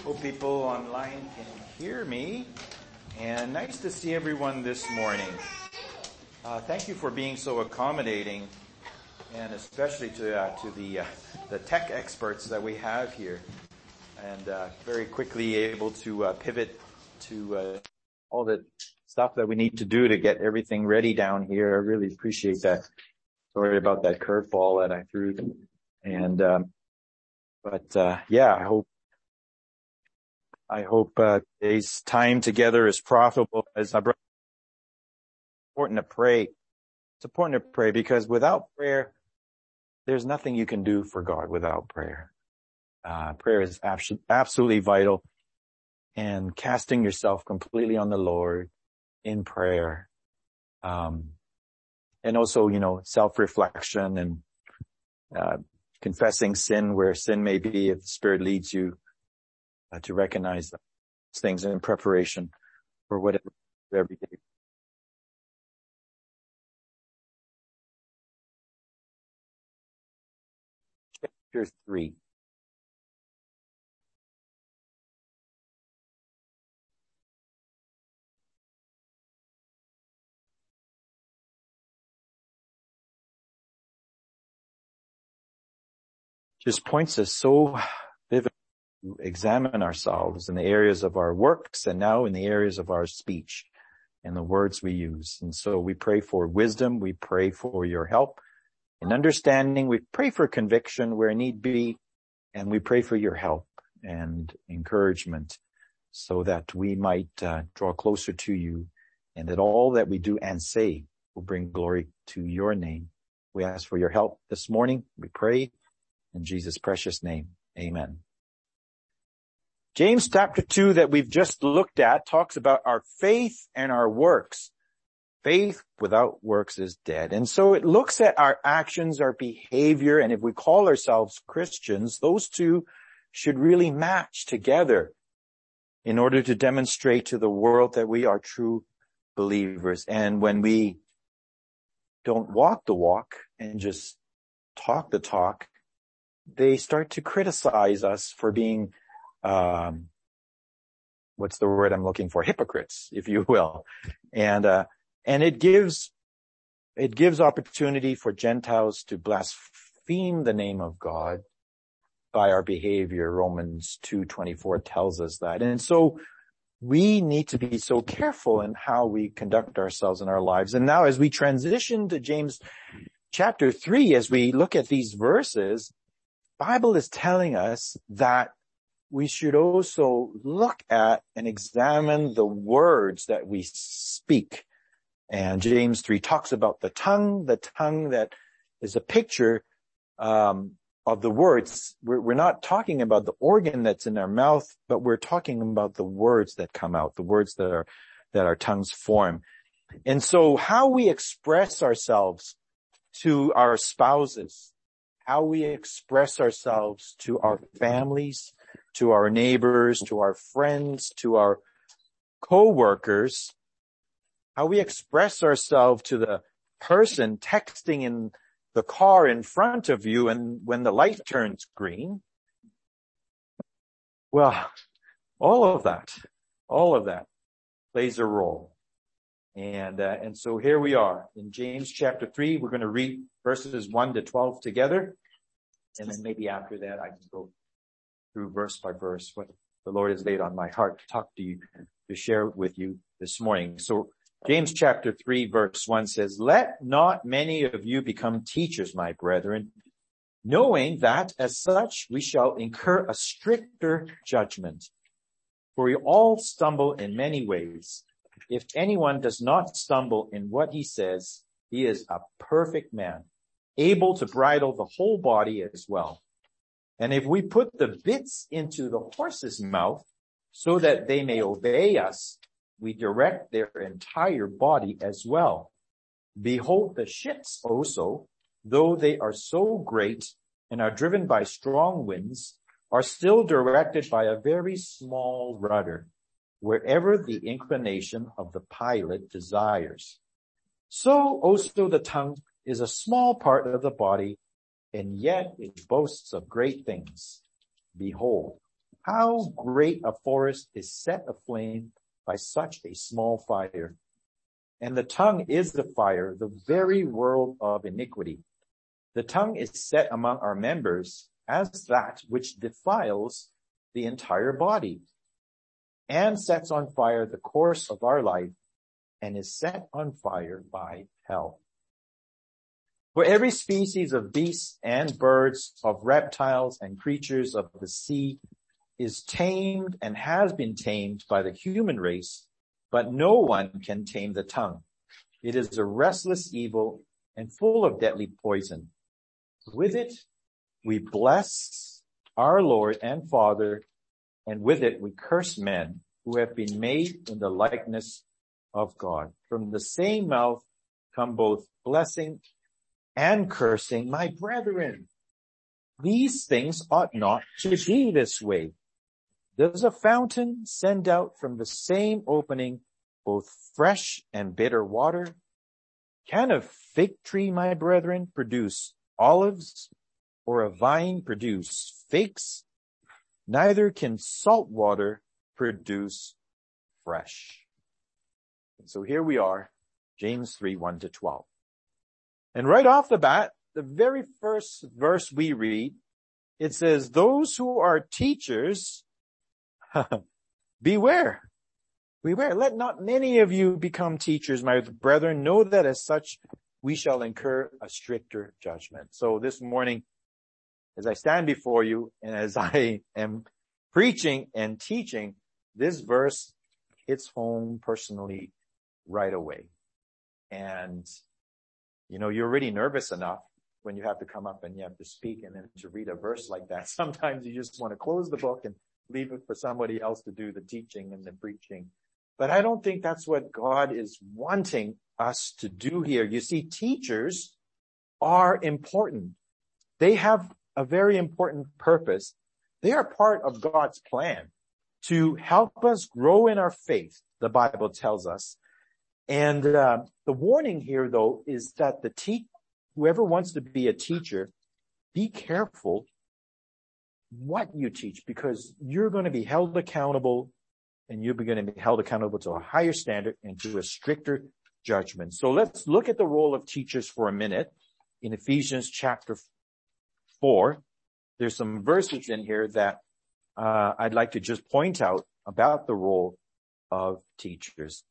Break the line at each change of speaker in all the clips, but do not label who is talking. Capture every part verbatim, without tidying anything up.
Hope people online can hear me. And nice to see everyone this morning. Uh, thank you for being so accommodating, and especially to uh, to the uh, the tech experts that we have here, and uh, very quickly able to uh, pivot to uh, all the stuff that we need to do to get everything ready down here. I really appreciate that. Sorry about that curveball that I threw. And um, but uh, yeah, I hope. I hope uh, today's time together is profitable. As I brought, it's important to pray. It's important to pray because without prayer, there's nothing you can do for God without prayer. Uh, prayer is abso- absolutely vital, and casting yourself completely on the Lord in prayer, um, and also, you know, self-reflection and uh, confessing sin where sin may be, if the Spirit leads you. Uh, to recognize those things in preparation for whatever every day. Chapter three. Just points us so vividly to examine ourselves in the areas of our works and now in the areas of our speech and the words we use. And so we pray for wisdom. We pray for your help in understanding. We pray for conviction where need be. And we pray for your help and encouragement so that we might uh, draw closer to you and that all that we do and say will bring glory to your name. We ask for your help this morning. We pray in Jesus' precious name. Amen. James chapter two that we've just looked at talks about our faith and our works. Faith without works is dead. And so it looks at our actions, our behavior, and if we call ourselves Christians, those two should really match together in order to demonstrate to the world that we are true believers. And when we don't walk the walk and just talk the talk, they start to criticize us for being Um, what's the word I'm looking for? Hypocrites, if you will. And, uh, and it gives, it gives opportunity for Gentiles to blaspheme the name of God by our behavior. Romans two twenty-four tells us that. And so we need to be so careful in how we conduct ourselves in our lives. And now as we transition to James chapter three, as we look at these verses, the Bible is telling us that we should also look at and examine the words that we speak. And James three talks about the tongue, the tongue that is a picture um, of the words. We're, we're not talking about the organ that's in our mouth, but we're talking about the words that come out, the words that are that our tongues form. And so how we express ourselves to our spouses, how we express ourselves to our families, to our neighbors, to our friends, to our co-workers, how we express ourselves to the person texting in the car in front of you and when the light turns green. Well, all of that, all of that plays a role. And, uh, and so here we are in James chapter three. We're going to read verses one to twelve together. And then maybe after that I can go through verse by verse what the Lord has laid on my heart to talk to you, to share with you this morning. So James chapter three verse one says, "Let not many of you become teachers, my brethren, knowing that as such we shall incur a stricter judgment. For we all stumble in many ways. If anyone does not stumble in what he says, he is a perfect man, able to bridle the whole body as well. And if we put the bits into the horse's mouth so that they may obey us, we direct their entire body as well. Behold, the ships also, though they are so great and are driven by strong winds, are still directed by a very small rudder, wherever the inclination of the pilot desires. So also the tongue is a small part of the body, and yet it boasts of great things. Behold, How great a forest is set aflame by such a small fire. And the tongue is the fire, the very world of iniquity. The tongue is set among our members as that which defiles the entire body and sets on fire the course of our life and is set on fire by hell. For every species of beasts and birds, of reptiles and creatures of the sea is tamed and has been tamed by the human race, but no one can tame the tongue. It is a restless evil and full of deadly poison. With it, we bless our Lord and Father, and with it we curse men who have been made in the likeness of God. From the same mouth come both blessing and cursing. My brethren, these things ought not to be this way. Does a fountain send out from the same opening both fresh and bitter water? Can a fig tree, my brethren, produce olives, or a vine produce figs? Neither can salt water produce fresh. And so here we are, James three, one to twelve. And right off the bat, the very first verse we read, it says, those who are teachers, beware, beware. Let not many of you become teachers, my brethren. Know that as such, we shall incur a stricter judgment. So this morning, as I stand before you and as I am preaching and teaching, this verse hits home personally right away. And, you know, you're already nervous enough when you have to come up and you have to speak, and then to read a verse like that. Sometimes you just want to close the book and leave it for somebody else to do the teaching and the preaching. But I don't think that's what God is wanting us to do here. You see, teachers are important. They have a very important purpose. They are part of God's plan to help us grow in our faith, the Bible tells us. And uh, the warning here, though, is that the te- whoever wants to be a teacher, be careful what you teach, because you're going to be held accountable, and you're going to be held accountable to a higher standard and to a stricter judgment. So let's look at the role of teachers for a minute. In Ephesians chapter four, there's some verses in here that uh, I'd like to just point out about the role of teachers.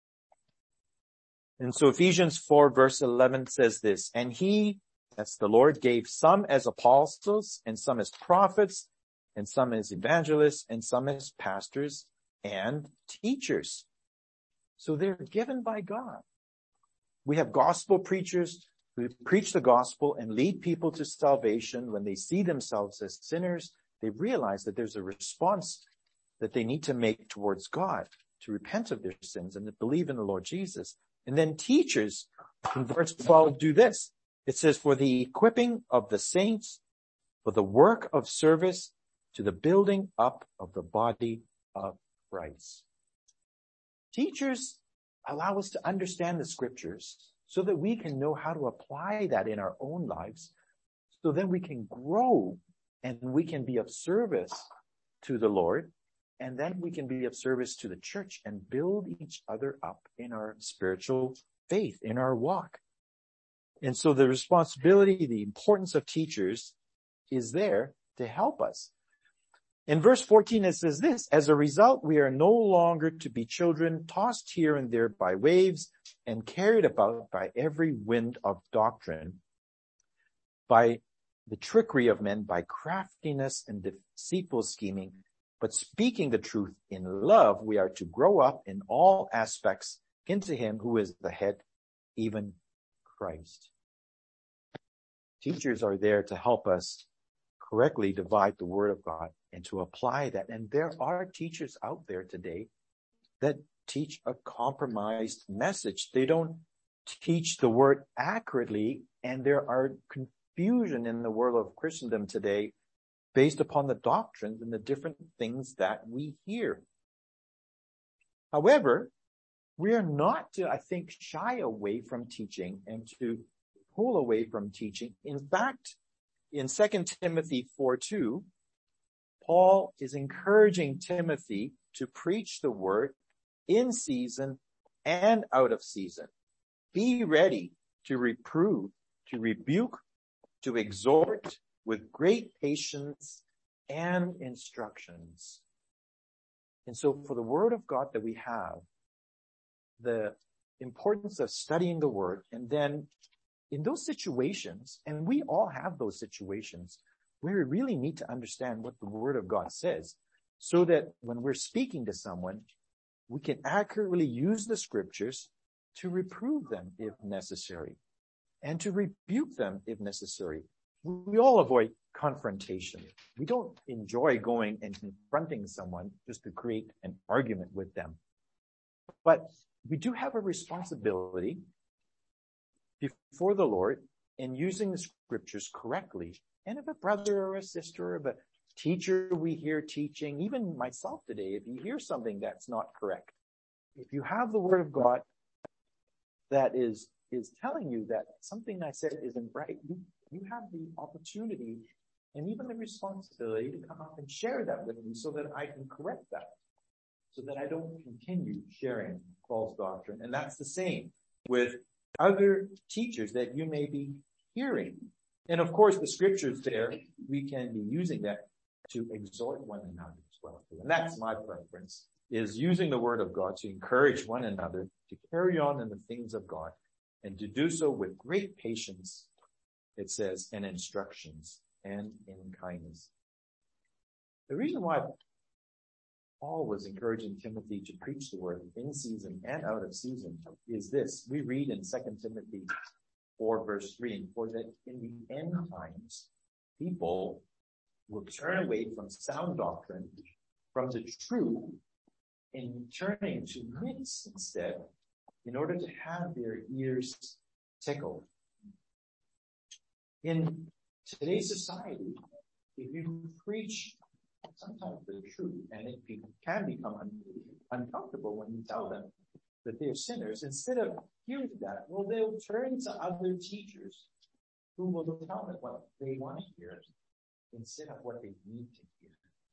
And so Ephesians four verse eleven says this, and he, that's the Lord, gave some as apostles, and some as prophets, and some as evangelists, and some as pastors and teachers. So they're given by God. We have gospel preachers who preach the gospel and lead people to salvation. When they see themselves as sinners, they realize that there's a response that they need to make towards God, to repent of their sins and to believe in the Lord Jesus. And then teachers in verse twelve do this. It says, for the equipping of the saints, for the work of service, to the building up of the body of Christ. Teachers allow us to understand the scriptures so that we can know how to apply that in our own lives, so then we can grow and we can be of service to the Lord, and then we can be of service to the church and build each other up in our spiritual faith, in our walk. And so the responsibility, the importance of teachers is there to help us. In verse fourteen, it says this, as a result, we are no longer to be children tossed here and there by waves and carried about by every wind of doctrine, by the trickery of men, by craftiness and deceitful scheming. But speaking the truth in love, we are to grow up in all aspects into him who is the head, even Christ. Teachers are there to help us correctly divide the word of God and to apply that. And there are teachers out there today that teach a compromised message. They don't teach the word accurately, and there are confusion in the world of Christendom today based upon the doctrines and the different things that we hear. However, we are not to, I think, shy away from teaching and to pull away from teaching. In fact, in Second Timothy four two, Paul is encouraging Timothy to preach the word in season and out of season. Be ready to reprove, to rebuke, to exhort with great patience and instructions. And so for the word of God that we have, the importance of studying the word, and then in those situations, and we all have those situations where we really need to understand what the word of God says, so that when we're speaking to someone, we can accurately use the scriptures to reprove them if necessary, and to rebuke them if necessary. We all avoid confrontation. We don't enjoy going and confronting someone just to create an argument with them. But we do have a responsibility before the Lord in using the scriptures correctly. And if a brother or a sister or a teacher we hear teaching, even myself today, if you hear something that's not correct, if you have the word of God that is is telling you that something I said isn't right, you, you have the opportunity and even the responsibility to come up and share that with me so that I can correct that, so that I don't continue sharing false doctrine. And that's the same with other teachers that you may be hearing. And of course, the scriptures there, we can be using that to exhort one another as well. And that's my preference, is using the word of God to encourage one another to carry on in the things of God, and to do so with great patience, it says, and instructions, and in kindness. The reason why Paul was encouraging Timothy to preach the word in season and out of season is this. We read in Second Timothy four, verse three and four, that in the end times, people will turn away from sound doctrine, from the truth, and turning to myths instead, in order to have their ears tickled. In today's society, if you preach sometimes the truth, and it be, can become un, uncomfortable when you tell them that they're sinners, instead of hearing that, well, they'll turn to other teachers who will tell them what they want to hear instead of what they need to hear.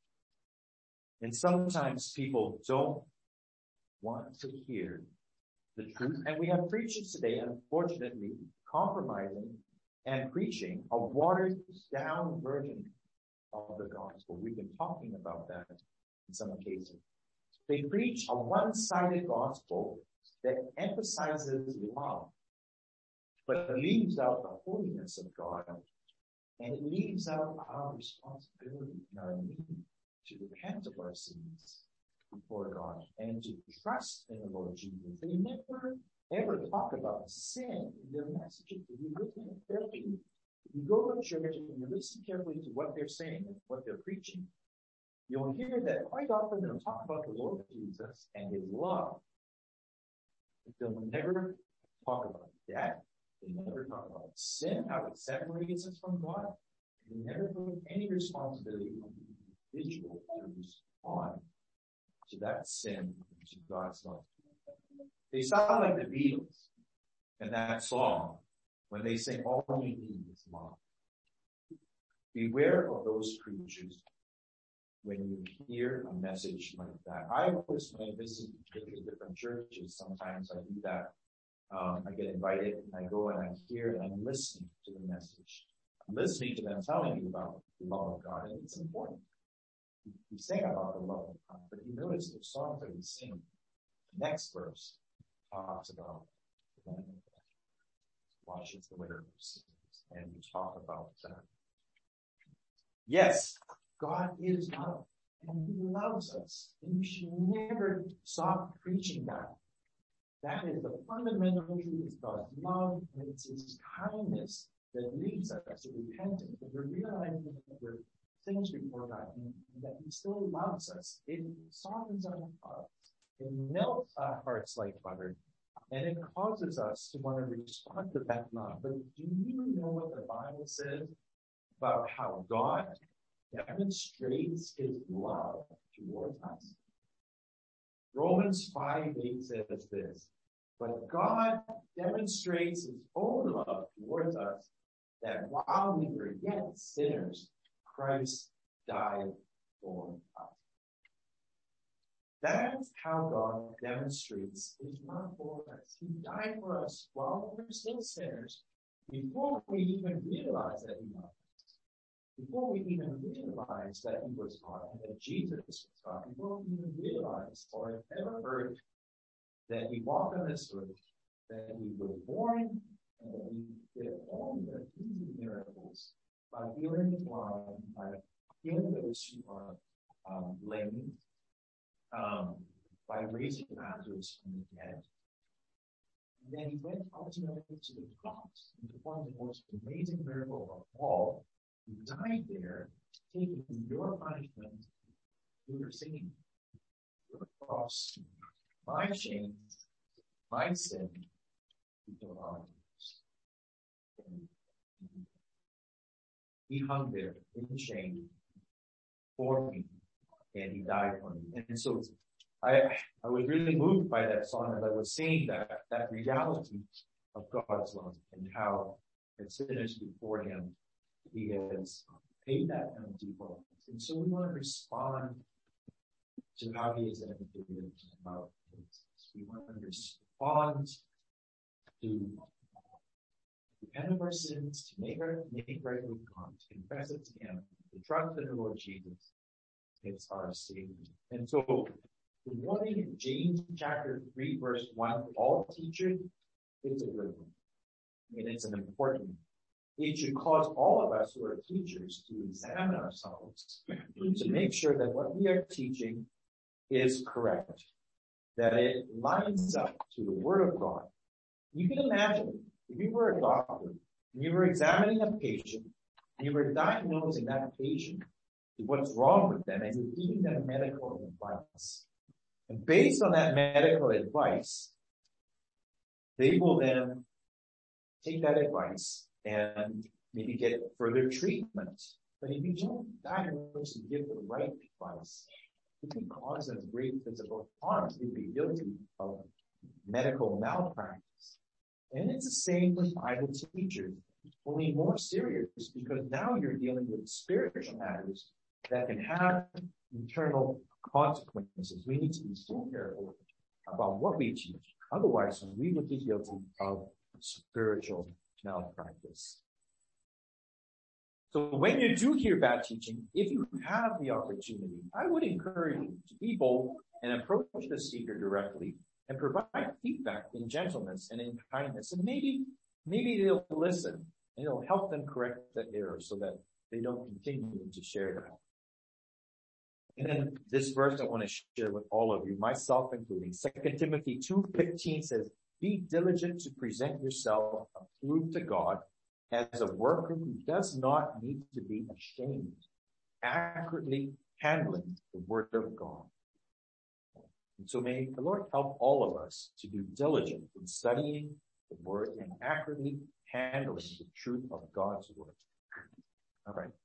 And sometimes people don't want to hear the truth. And we have preachers today, unfortunately, compromising and preaching a watered down version of the gospel. We've been talking about that in some cases. They preach a one-sided gospel that emphasizes love, but it leaves out the holiness of God, and it leaves out our responsibility and our need to repent of our sins before God and to trust in the Lord Jesus. They never ever talk about sin in their messages. If you listen carefully, if you go to church and you listen carefully to what they're saying and what they're preaching, you'll hear that quite often they'll talk about the Lord Jesus and his love. But they'll never talk about death. They never talk about sin, how it separates us from God. They never put any responsibility on the individual to respond to that sin, to God's love. They sound like the Beatles in that song when they sing, all we need is love. Beware of those preachers when you hear a message like that. I always, when I visit different churches, sometimes I do that. Um, I get invited and I go and I hear and I'm listening to the message. I'm listening to them telling you about the love of God, and it's important. We sing about the love of God, but you notice the songs that we sing, the next verse talks about the Lamb of God, washes away our sins, and we talk about that. Yes, God is love, and he loves us, and we should never stop preaching that. That is the fundamental truth of God's love, and it's his kindness that leads us to repentance, and we're realizing that we're things before God, and that he still loves us. It softens our hearts. It melts our hearts like butter. And it causes us to want to respond to that love. But do you know what the Bible says about how God demonstrates his love towards us? Romans five eight says this, but God demonstrates his own love towards us, that while we were yet sinners, Christ died
for us. That's how God demonstrates his love for us. He died for us while we were still sinners, before we even realized that he loved us. Before we even realized that he was God and that Jesus was God. Before we even realized or had ever heard that he walked on this earth, that he was born, and that he did all the easy miracles by healing the blind, by healing those who are um, lame, um, by raising Lazarus from the dead. And then he went ultimately to the cross and performed the most amazing miracle of all. He died there, taking your punishment, your sin, your cross, my shame, my sin, because of ours. He hung there in shame for me, and he died for me. And so I I was really moved by that song as I was seeing that that reality of God's love and how as sinners before him, he has paid that penalty for us. And so we want to respond to how he has educated about this. We want to respond to repent of our sins, to make our make right with God, to confess it to him, to trust in the Lord Jesus as our Savior. And so the warning in James chapter three, verse one, for all teachers, it's a good one. And it's an important one. It should cause all of us who are teachers to examine ourselves to make sure that what we are teaching is correct, that it lines up to the Word of God. You can imagine if you were a doctor and you were examining a patient and you were diagnosing that patient with what's wrong with them and you're giving them medical advice. And based on that medical advice, they will then take that advice and maybe get further treatment. But if you don't diagnose and give the right advice, it can cause them great physical harm. You'd be guilty of medical malpractice. And it's the same with Bible teachers, only more serious, because now you're dealing with spiritual matters that can have internal consequences. We need to be so careful about what we teach. Otherwise, we would be guilty of spiritual malpractice. So when you do hear bad teaching, if you have the opportunity, I would encourage you to be bold and approach the speaker directly and provide feedback in gentleness and in kindness. And maybe, maybe they'll listen and it'll help them correct the error so that they don't continue to share that. And then this verse I want to share with all of you, myself including. Second Timothy two fifteen says, be diligent to present yourself approved to God as a worker who does not need to be ashamed, accurately handling the Word of God. And so may the Lord help all of us to be diligent in studying the Word and accurately handling the truth of God's Word. All right.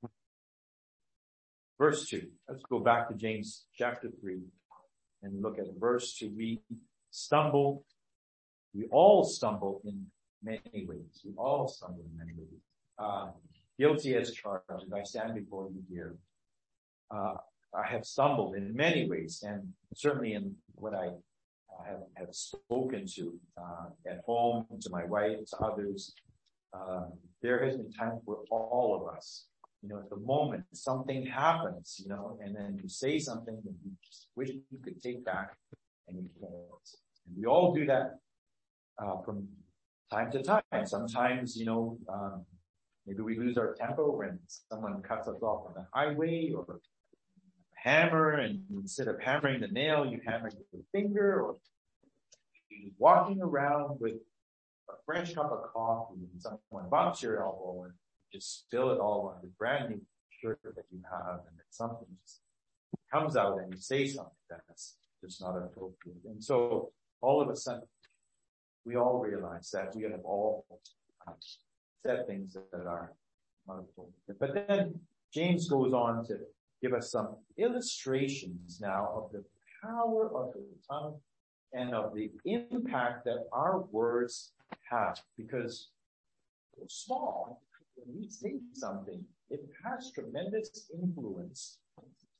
Verse two. Let's go back to James chapter three and look at verse two. We stumble. We all stumble in many ways. We all stumble in many ways. Uh, guilty as charged as I stand before you here. Uh, I have stumbled in many ways, and certainly in what I uh, have, have spoken to uh, at home, to my wife, to others. Uh, there has been times where all of us, you know, at the moment something happens, you know, and then you say something that you just wish you could take back, and you can't. And we all do that uh, from time to time. Sometimes, you know, um, maybe we lose our temper when someone cuts us off on the highway, or hammer, and instead of hammering the nail, you hammer your finger, or you're walking around with a fresh cup of coffee and someone bumps your elbow and just spill it all on the brand new shirt that you have, and then something just comes out and you say something that's just not appropriate. And so all of a sudden, we all realize that we have all uh, said things that are not appropriate. But then James goes on to give us some illustrations now of the power of the tongue and of the impact that our words have. Because they're small, when we say something, it has tremendous influence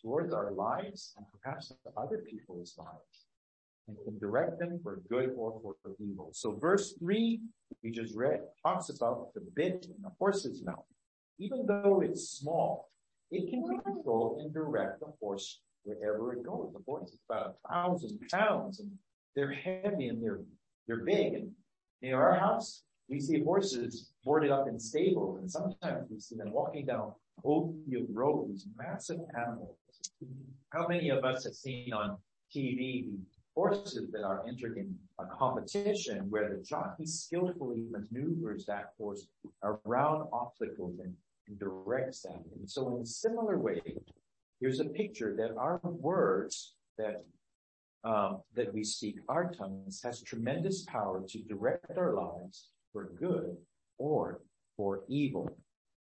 towards our lives and perhaps other people's lives, and can direct them for good or for evil. So verse three, we just read, talks about the bit in the horse's mouth. Even though it's small, it can control and direct the horse wherever it goes. The horse is about a thousand pounds, and they're heavy and they're they're big. And in our house, we see horses boarded up in stables, and sometimes we see them walking down Oakfield Road, these massive animals. How many of us have seen on T V the horses that are entered in a competition where the jockey skillfully maneuvers that horse around obstacles and, and directs them? And so in a similar way, here's a picture that our words that um, that we speak, our tongues, has tremendous power to direct our lives for good or for evil.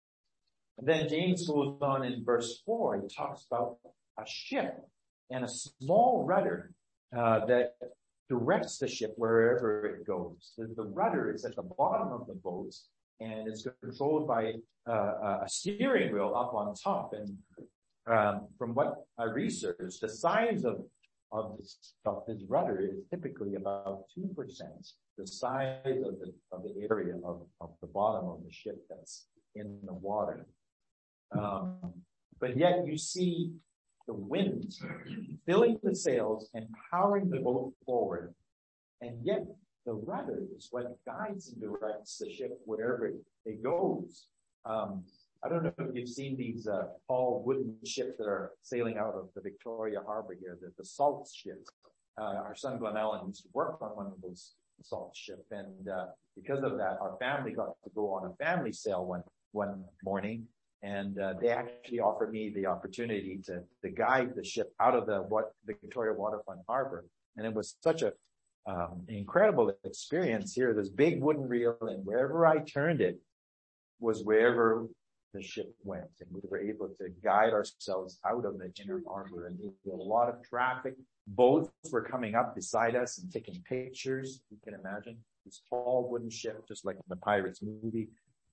And then James goes on in verse four, he talks about a ship and a small rudder uh, that directs the ship wherever it goes. The, the rudder is at the bottom of the boat, and it's controlled by uh, a steering wheel up on top. And um, from what I researched, the size of of this, of this rudder is typically about two percent the size of the of the area of, of the bottom of the ship that's in the water. Um, but yet you see the wind filling the sails and powering the boat forward. And yet the rudder is what guides and directs the ship wherever it, it goes. Um, I don't know if you've seen these uh, tall wooden ships that are sailing out of the Victoria Harbor here, the, the salt ships. Uh, our son Glenn Allen used to work on one of those salt ships, and uh, because of that, our family got to go on a family sail one one morning, and uh, they actually offered me the opportunity to, to guide the ship out of the what, Victoria Waterfront Harbor, and it was such a um, incredible experience here. This big wooden reel, and wherever I turned it was wherever the ship went, and we were able to guide ourselves out of the inner harbor. And there was a lot of traffic. Boats were coming up beside us and taking pictures. You can imagine this tall wooden ship, just like in the Pirates movie.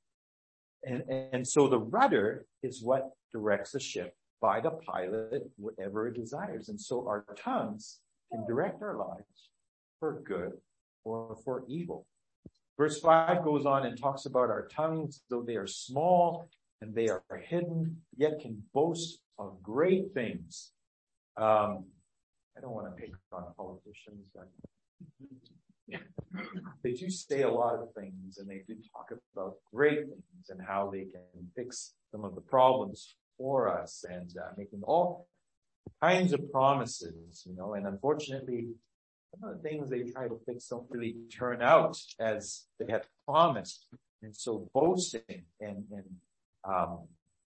And, and so the rudder is what directs the ship by the pilot, whatever it desires. And so our tongues can direct our lives for good or for evil. Verse five goes on and talks about our tongues, though they are small and they are hidden, yet can boast of great things. Um, I don't want to pick on politicians, but they do say a lot of things, and they do talk about great things and how they can fix some of the problems for us, and uh, making all kinds of promises, you know, and unfortunately, some of the things they try to fix don't really turn out as they had promised. And so boasting and, and um,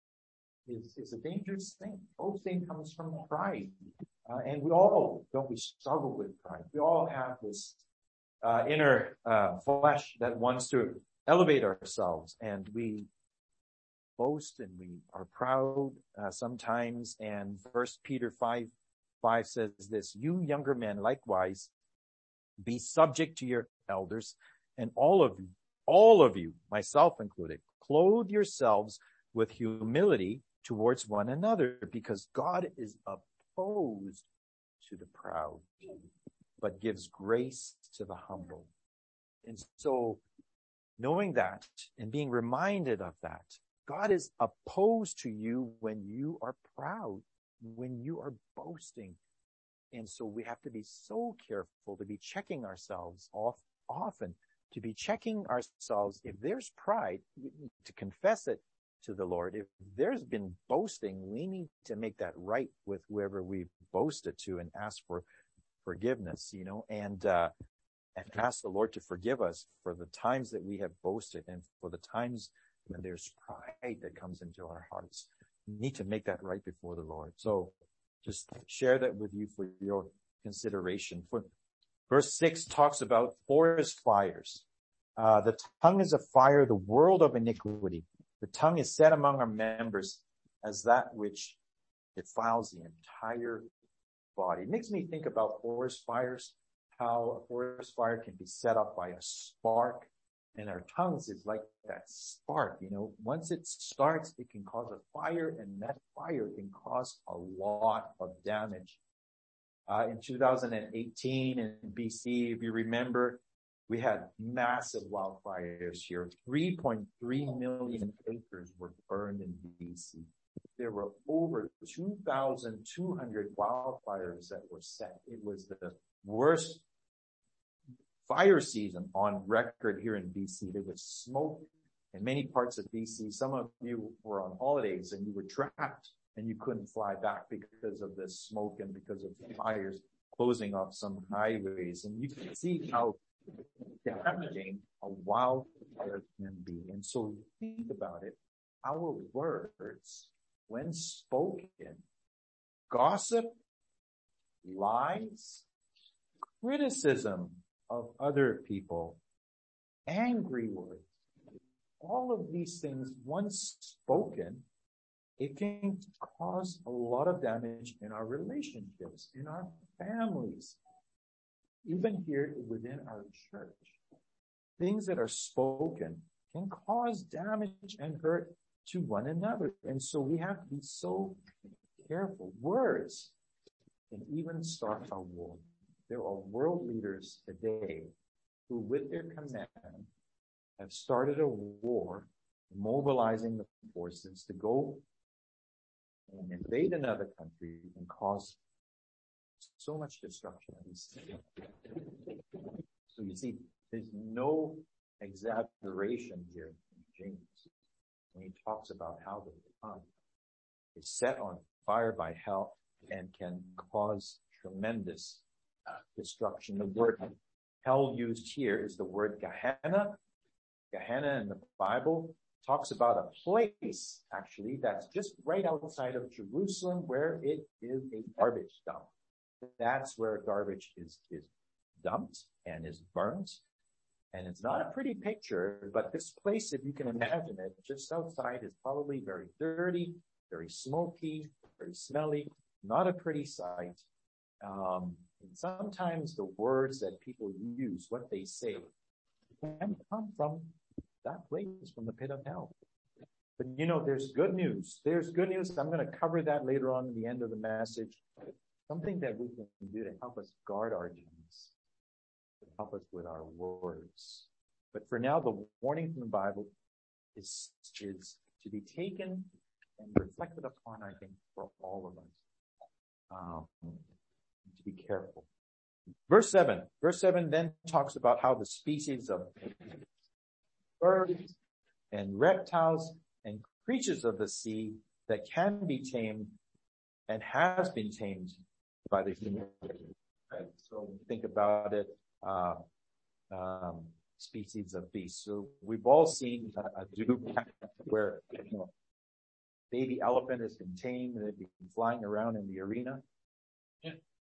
is, is a dangerous thing. Boasting comes from pride. Uh, and we all, don't we struggle with pride? We all have this uh, inner uh, flesh that wants to elevate ourselves, and we boast and we are proud uh, sometimes. And First Peter five five says this: you younger men likewise be subject to your elders, and all of you, all of you, myself included, clothe yourselves with humility towards one another, because God is opposed to the proud, but gives grace to the humble. And so, knowing that and being reminded of that, God is opposed to you when you are proud, when you are boasting. And so we have to be so careful to be checking ourselves off often, to be checking ourselves. If there's pride, we need to confess it to the Lord. If there's been boasting, we need to make that right with whoever we've boasted to and ask for forgiveness, you know, and, uh, and ask the Lord to forgive us for the times that we have boasted and for the times when there's pride that comes into our hearts. We need to make that right before the Lord. So just share that with you for your consideration. For verse six talks about forest fires. Uh, the tongue is a fire, the world of iniquity. The tongue is set among our members as that which defiles the entire body. It makes me think about forest fires, how a forest fire can be set up by a spark
And our tongues is like that spark, you know, once it starts, it can cause a fire, and that fire can cause a lot of damage. Uh, in two thousand eighteen in B C, if you remember, we had massive wildfires here. three point three million acres were burned in B C. There were over two thousand two hundred wildfires that were set. It was the worst fire season on record here in B C. There was smoke in many parts of B C. Some of you were on holidays and you were trapped and you couldn't fly back because of the smoke and because of the fires closing off some highways. And you can see how damaging a wildfire can be. And so think about it. Our words, when spoken, gossip, lies, criticism of other people, angry words, all of these things, once spoken, it can cause a lot of damage in our relationships, in our families, even here within our church. Things that are spoken can cause damage and hurt to one another. And so we have to be so careful. Words can even start a war. There are world leaders today who, with their command, have started a war, mobilizing the forces to go and invade another country and cause so much destruction. So you see, there's no exaggeration here in James when he talks about how the tongue is set on fire by hell and can cause tremendous destruction. The word hell used here is the word Gehenna. Gehenna in the Bible talks about a place, actually, that's just right outside of Jerusalem where it is a garbage dump. That's where garbage is, is dumped and is burnt. And it's not a pretty picture, but this place, if you can imagine it, just outside is probably very dirty, very smoky, very smelly, not a pretty sight. Um, and sometimes the words that people use, what they say, can come from that place, from the pit of hell. But you know, there's good news. There's good news. I'm going to cover that later on in the end of the message. Something that we can do to help us guard our tongues, to help us with our words. But for now, the warning from the Bible is, is to be taken and reflected upon, I think, for all of us. Um, to be careful. Verse seven. Verse seven then talks about how the species of birds and reptiles and creatures of the sea that can be tamed and has been tamed by the human race. Right? So think about it, uh, um, species of beasts. So we've all seen a, a zoo where, you know, baby elephant has been tamed and they've been flying around in the arena. Yeah.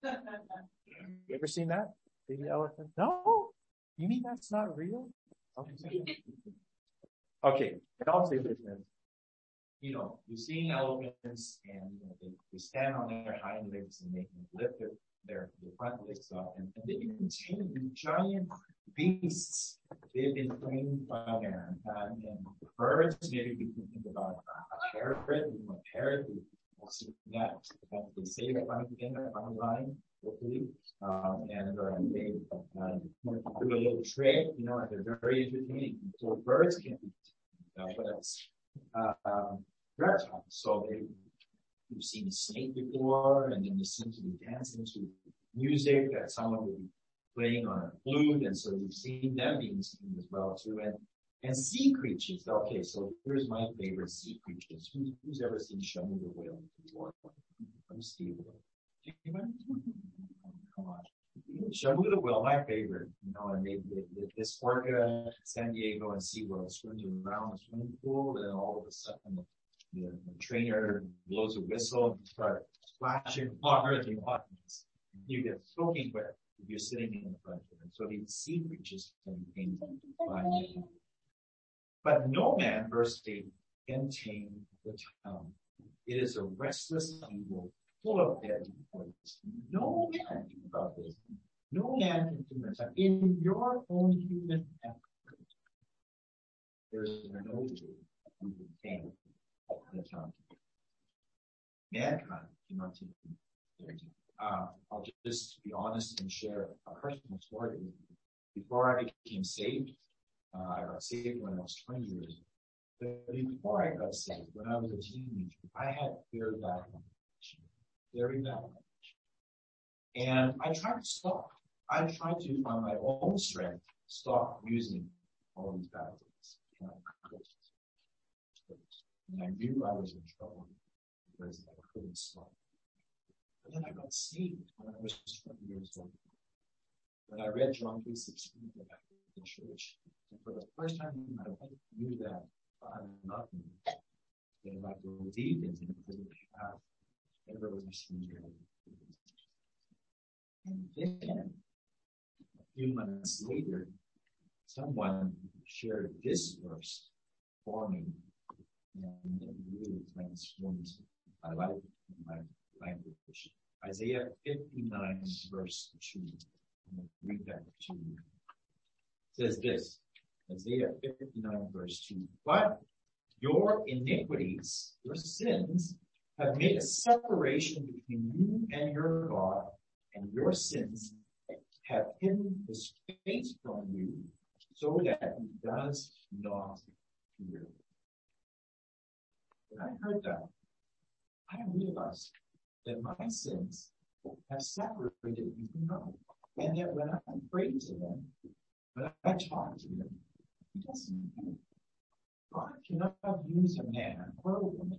You ever seen that? Baby elephant? No? You mean that's not real? Okay. Okay. In all seriousness, you know, you've seen elephants and you know, they, they stand on their hind legs and they can lift their, their, their front legs up and, and they can tame these giant beasts. They've been trained by man. Um, and birds, maybe we can think about a parrot, you know, a parrot. We'll see that. that they say that funny thing, that funny line, hopefully. Um, and uh, they uh, do a little trick, you know, and they're very entertaining. So birds can be, uh, but it's uh, um, reptiles. So they, you've seen a snake before, and then they seem to be dancing to music that someone would be playing on a flute, and so you've seen them being seen as well too. And and sea creatures. Okay, so here's my favorite sea creatures. Who's, who's ever seen Shamu the whale before? I'm Steve. Come on. Shamu the whale, my favorite. You know, and they, they, they this orca, San Diego and SeaWorld swims around the swimming pool, and all of a sudden the, the, the trainer blows a whistle and starts splashing water in the audience. You get soaking wet if you're sitting in the front of it. So these sea creatures can be tamed by man. But no man, verse eight, can tame the tongue. It is a restless evil, full of deadly points. No man, think about this. No man can tame the tongue. In your own human effort,
there's no who came at the time. Mankind cannot take it. Uh, I'll just be honest and share a personal story. Before I became saved, uh, I got saved when I was twenty years old. But before I got saved, when I was a teenager, I had very bad language. Very bad language. And I tried to stop. I tried to, on my own strength, stop using all these bad things. And I knew I was in trouble because I couldn't stop. But then I got saved when I was twenty years old. When I read John three sixteen back in the church, and for the first time in my life, I knew that God loved me. And I believed in him because I have everlasting life. And then, a few months later, someone shared this verse for me, and it really transformed my life and my language. Isaiah fifty-nine, verse two. I'm going to read that to you. It says this, Isaiah fifty-nine, verse two. But your iniquities, your sins, have made a separation between you and your God, and your sins have hidden his face from you, so that he does not hear. When I heard that, I realized that my sins have separated me from God. And yet when I pray to him, when I talk to him, he doesn't hear. God cannot use a man or a woman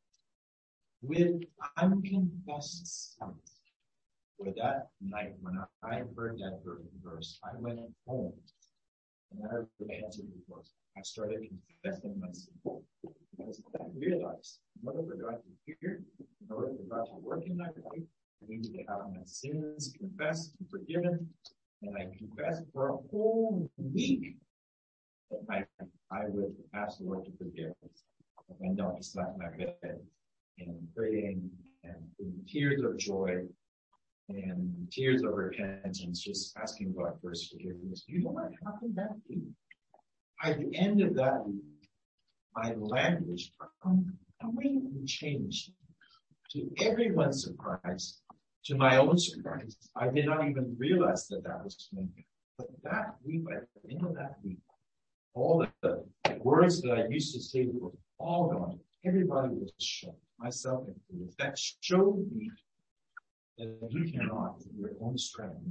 with unconfessed sins. For that night, when I heard that verse, I went home and I repented before. I started confessing my sins. Because I realized, in order for God to hear, in order for God to work in my life, I needed to have my sins confessed and forgiven. And I confessed for a whole week that I, I would ask the Lord to forgive me. I knelt beside my bed and praying and in tears of joy and tears of repentance, just asking God for his forgiveness. You know what happened that week? At the end of that week, my language completely changed. To everyone's surprise, to my own surprise, I did not even realize that that was going to happen. But that week, by the end of that week, all the words that I used to say were all gone. Everybody was shocked, myself included. That showed me that you cannot, in your own strength,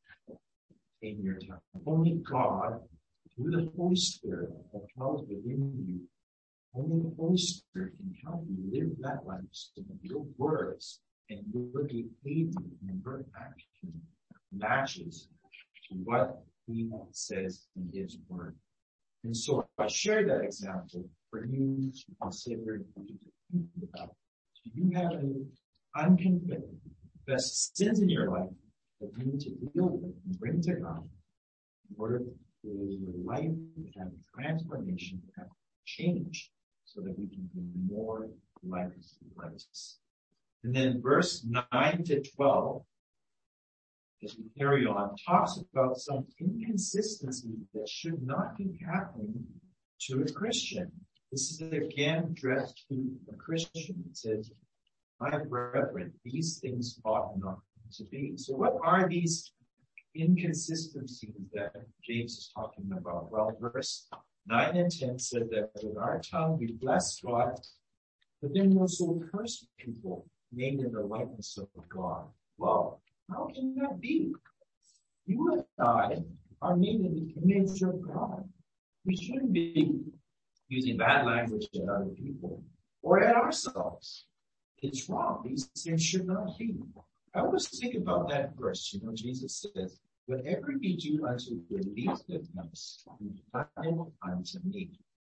in your time. Only God, through the Holy Spirit that dwells within you, only the Holy Spirit can help you live that life so that your words and your behavior and your action matches to what he says in his word. And so I share that example for you to consider and to think about. Do you have any unconfessed sins in your life that you need to deal with and bring to God in order for your life to have transformation, to have change, so that we can be more like Christ? And then verse nine to twelve, as we carry on, talks about some inconsistencies that should not be happening to a Christian. This is again addressed to a Christian. It says, my brethren, these things ought not to be. So what are these inconsistencies that James is talking about? Well, verse nine and ten said that with our tongue we bless God, but then we also curse people made in the likeness of God. Well, how can that be? You and I are made in the image of God. We shouldn't be using bad language at other people or at ourselves. It's wrong. These things should not be. I always think about that verse. You know, Jesus says, whatever you do unto the least of us, you done it unto me.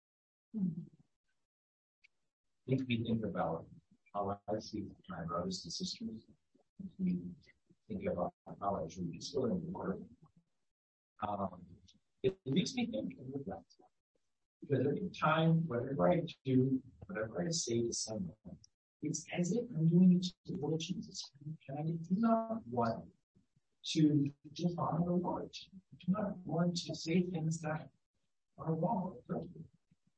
Make me think about how I see my brothers and sisters. We think about how I treat people in the world. Um, it, it makes me think and reflect. Because every time, whatever I do, whatever I say to someone, it's as if I'm doing it to the Lord Jesus. And I do not want to dishonor the Lord. I do not want to say things that are wrong.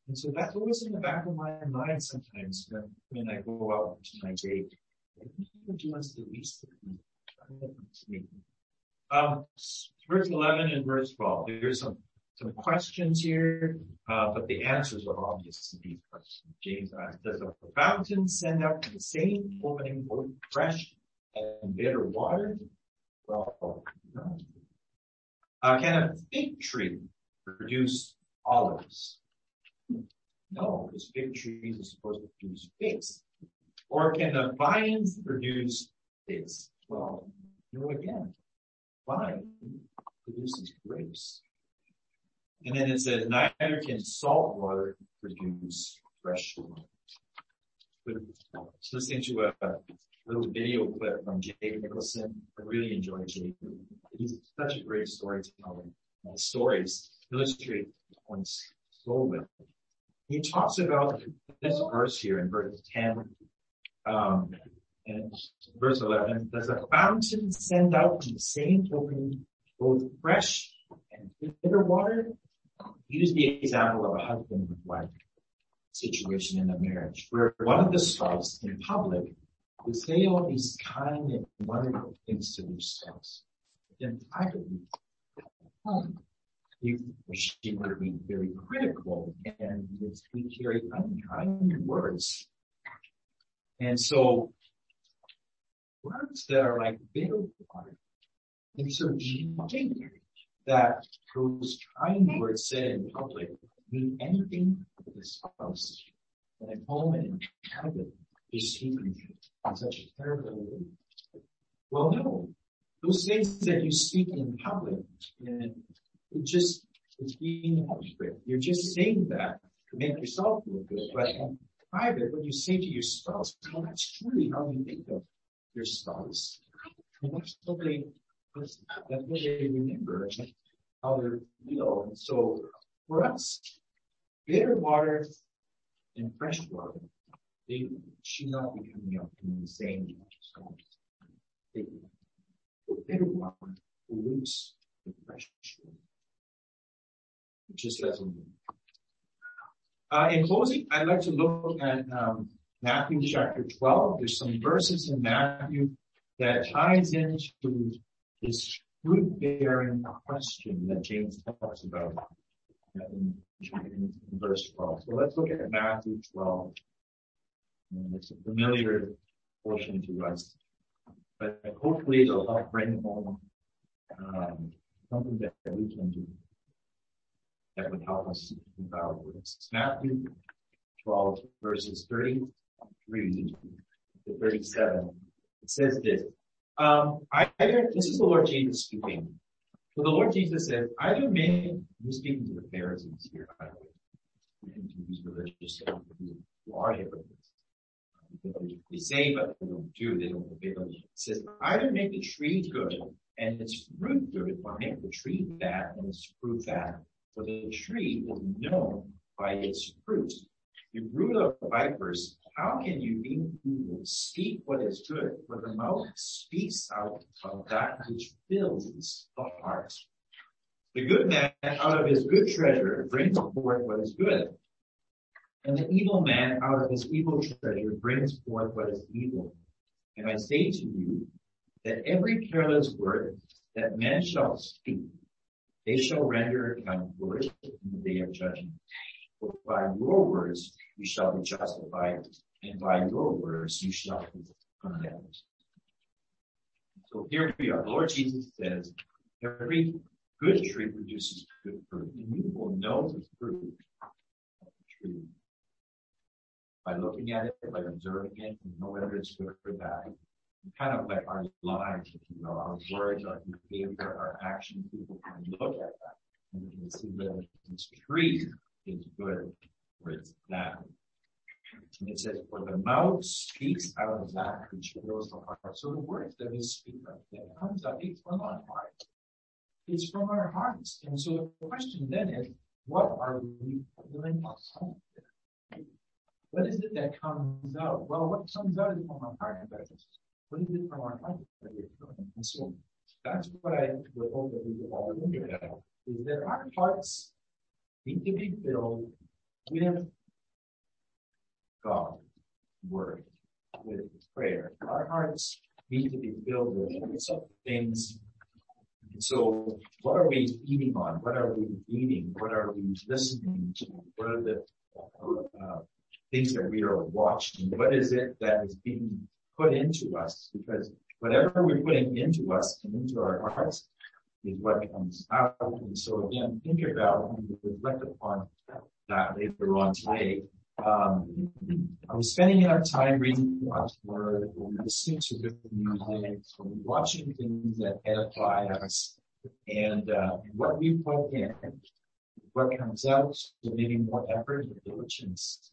And so that's always in the back of my mind sometimes when, when I go out to my date. What do us the least of me? Um, verse eleven and verse twelve. There's some, some questions here, uh, but the answers are obvious to these questions. James asks, does a fountain send out the same opening both fresh and bitter water? Well, no. Uh, can a fig tree produce olives? No, because fig trees are supposed to produce figs. Or can the vines produce figs? Well, no, again, vine produces grapes. And then it says, neither can salt water produce fresh water. I was listening to a, a little video clip from Jay Nicholson. I really enjoy Jay. He's such a great storyteller. Uh, stories illustrate points so well. He talks about this verse here in verse ten, um, and verse eleven. Does a fountain send out from the same opening both fresh and bitter water? He used the example of a husband and wife situation in a marriage, where one of the spouse in public would say all these kind and wonderful things to their spouse. Then privately, home, he or she would be very critical and would speak very unkind words. And so, words that are like bitter water. And so, do you think that those kind words said in public mean anything to the spouse? And at home and in private, they're speaking in such a terrible way. Well, no. Those things that you speak in public, and it just, it's being a hypocrite. You're just saying that to make yourself feel good. But in private, when you say to your spouse, well, that's truly how you think of your spouse. And that's what they, that's, that's what they remember, and how they feel. And so, for us, bitter water and fresh water, they should not be coming up in the same time. They, bitter water pollutes the fresh water. It just doesn't. Uh, in closing, I'd like to look at um, Matthew chapter twelve. There's some verses in Matthew that ties into this fruit-bearing question that James talks about in, in, in verse twelve. So let's look at Matthew twelve. And it's a familiar portion to us, but hopefully it'll help bring home um, something that we can do that would help us about this. Matthew twelve, verses thirty-three to thirty-seven. It says this. Um, either, this is the Lord Jesus speaking. So the Lord Jesus said, either may, he's speaking to the Pharisees here, by the way, and to these religious who are hypocrites. They say, but they don't do, they don't obey the Lord. It says, either make the tree good and its fruit good, or make the tree bad and its fruit bad. For the tree is known by its fruit. You brood of vipers, how can you, being evil, speak what is good? For the mouth speaks out of that which fills the heart. The good man out of his good treasure brings forth what is good. And the evil man out of his evil treasure brings forth what is evil. And I say to you that every careless word that men shall speak, they shall render account for it in the day of judgment. For by your words you shall be justified, and by your words you shall be condemned. So here we are. The Lord Jesus says, every good tree produces good fruit, and you will know the fruit of the tree by looking at it, by observing it, and know whether it's good or bad. Kind of like our lives, if you know, our words, our behavior, our actions, people can look at that and we can see whether this tree is good or it's bad. And it says, for the mouth speaks out of that which fills the heart. So the words that we speak of, that comes out, it's from our heart. It's from our hearts. And so the question then is, what are we feeling outside? What is it that comes out? Well, what comes out is from our heart. What is it from our heart that we're feeling? And so that's what I would hope that we would all look at, is that our hearts need to be filled with God, Word, with prayer. Our hearts need to be filled with some things. And so what are we feeding on? What are we reading? What are we listening to? What are the uh, things that we are watching? What is it that is being put into us? Because whatever we're putting into us and into our hearts is what comes out. And so again, think about and reflect upon that later on today. Um, I was spending our time reading God's Word, listening to good music, watching things that edify us, and uh, what we put in, what comes out, so maybe more effort and diligence.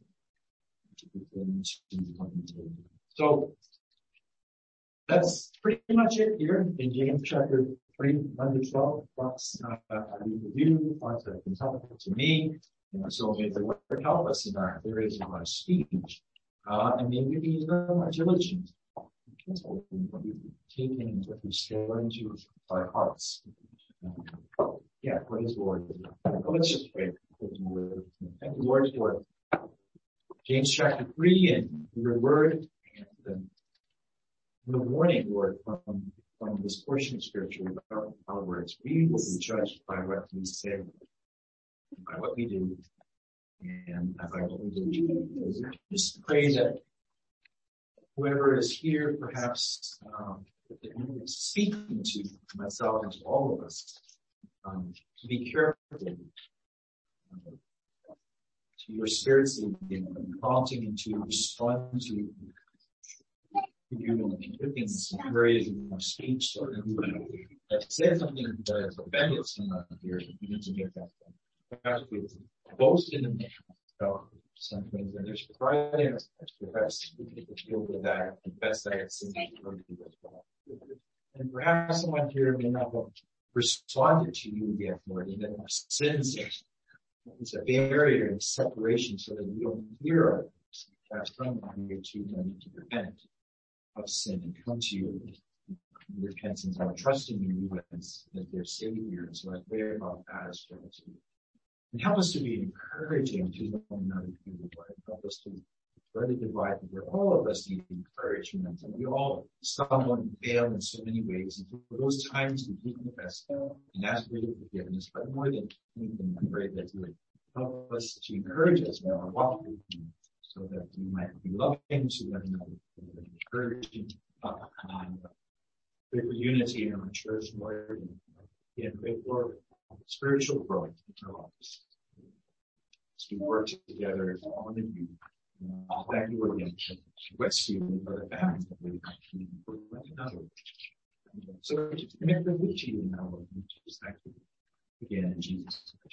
So that's pretty much it here in James chapter three, one to twelve. Thoughts uh, I leave with you, thoughts that have been helpful to me. And so may the Lord help us in our areas of our speech, uh, and may we be a little more diligent. What we've taken and what we store into our hearts. Um, yeah, praise the Lord. Let's just pray. Thank you, Lord, for James chapter three and your word and the, the warning, Lord, from, from this portion of scripture about our words. We will be judged by what we say, by what we do, and by what we do. Just pray that whoever is here, perhaps um, speaking to myself and to all of us, um, to be careful uh, to your spirits and prompting and to respond to you and picking some areas in our speech so that we have said something that is offended someone here. We need to make that. Perhaps we boast in the name of some things, and there's pride in us. Perhaps we can deal with that and best that it's in as well. And perhaps someone here may not have responded to you yet, Lord, and that our sins is a barrier and separation so that we don't hear our perhaps someone here to need to repent of sin and come to you in repentance and trusting in you as, as their Savior. And so I pray about that as well too. And help us to be encouraging to one another, Lord. Help us to try to divide the word. All of us need encouragement, and we all stumble and fail in so many ways. And for those times, we do confess and ask for your forgiveness. But more than anything, I pray that you would help us to encourage us in our walk with you, so that we might be loving to one another, encouraging, uh, and pray for unity in our church, Lord, and, and pray for spiritual growth in our lives. As we work together as all of you, uh, thank you again for rescuing for the families that we have for one another. So to connect with you now, Lord, just thank you again in Jesus' name.